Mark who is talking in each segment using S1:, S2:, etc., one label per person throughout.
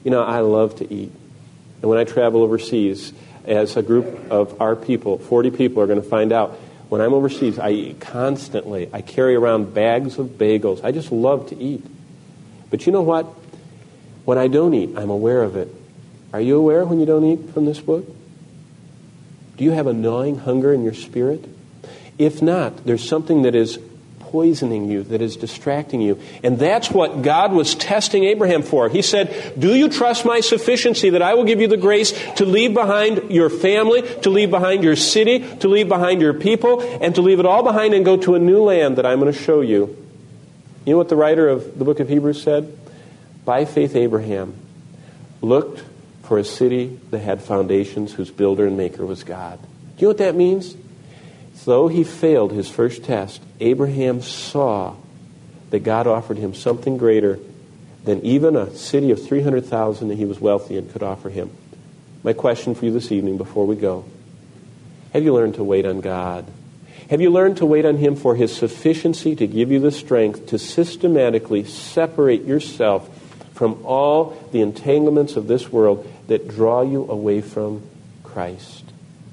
S1: You know, I love to eat. And when I travel overseas, as a group of our people, 40 people are going to find out, when I'm overseas, I eat constantly. I carry around bags of bagels. I just love to eat. But you know what? When I don't eat, I'm aware of it. Are you aware when you don't eat from this book? Do you have a gnawing hunger in your spirit? If not, there's something that is poisoning you, that is distracting you. And that's what God was testing Abraham for. He said, do you trust my sufficiency, that I will give you the grace to leave behind your family, to leave behind your city, to leave behind your people, and to leave it all behind and go to a new land that I'm going to show you? You know what the writer of the book of Hebrews said? By faith Abraham looked for a city that had foundations, whose builder and maker was God. Do you know what that means? Though he failed his first test, Abraham saw that God offered him something greater than even a city of 300,000 that he was wealthy and could offer him. My question for you this evening before we go: have you learned to wait on God? Have you learned to wait on Him for His sufficiency to give you the strength to systematically separate yourself from all the entanglements of this world that draw you away from Christ?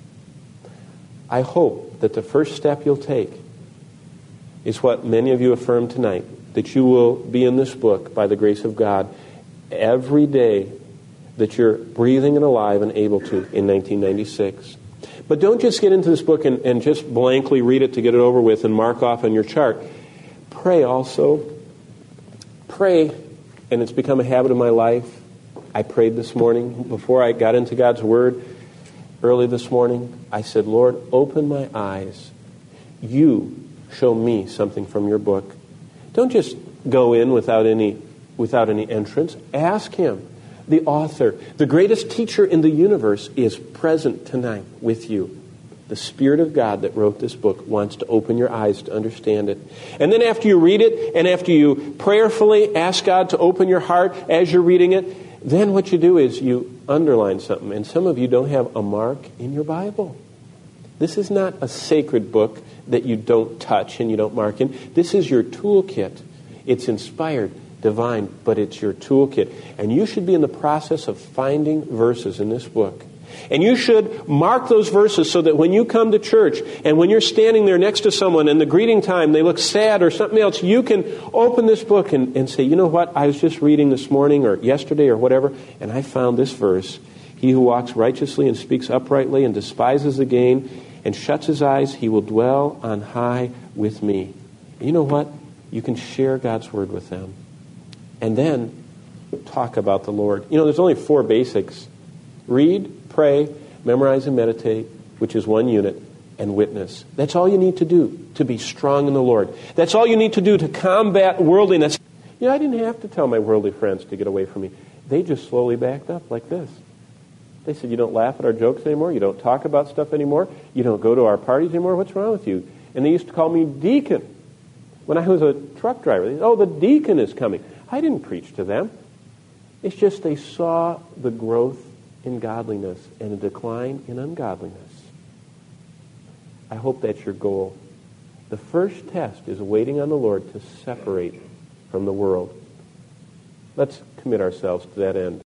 S1: I hope that the first step you'll take is what many of you affirmed tonight, that you will be in this book by the grace of God every day that you're breathing and alive and able to in 1996. But don't just get into this book and just blankly read it to get it over with and mark off on your chart. Pray also. Pray, and it's become a habit of my life. I prayed this morning before I got into God's Word. Early this morning, I said, Lord, open my eyes. You show me something from your book. Don't just go in without any entrance. Ask Him. The author, the greatest teacher in the universe, is present tonight with you. The Spirit of God that wrote this book wants to open your eyes to understand it. And then after you read it, and after you prayerfully ask God to open your heart as you're reading it, then what you do is you underline something. And some of you don't have a mark in your Bible. This is not a sacred book that you don't touch and you don't mark in. This is your toolkit. It's inspired, divine, but it's your toolkit. And you should be in the process of finding verses in this book. And you should mark those verses so that when you come to church and when you're standing there next to someone in the greeting time, they look sad or something else, you can open this book and say, you know what, I was just reading this morning or yesterday or whatever, and I found this verse. He who walks righteously and speaks uprightly and despises the gain and shuts his eyes, he will dwell on high with me. And you know what? You can share God's Word with them. And then talk about the Lord. You know, there's only 4 basics. Read, pray, memorize and meditate, which is 1 unit, and witness. That's all you need to do to be strong in the Lord. That's all you need to do to combat worldliness. You know, I didn't have to tell my worldly friends to get away from me. They just slowly backed up like this. They said, you don't laugh at our jokes anymore. You don't talk about stuff anymore. You don't go to our parties anymore. What's wrong with you? And they used to call me deacon. When I was a truck driver, they said, oh, the deacon is coming. I didn't preach to them. It's just they saw the growth in godliness and a decline in ungodliness. I hope that's your goal. The first test is waiting on the Lord to separate from the world. Let's commit ourselves to that end.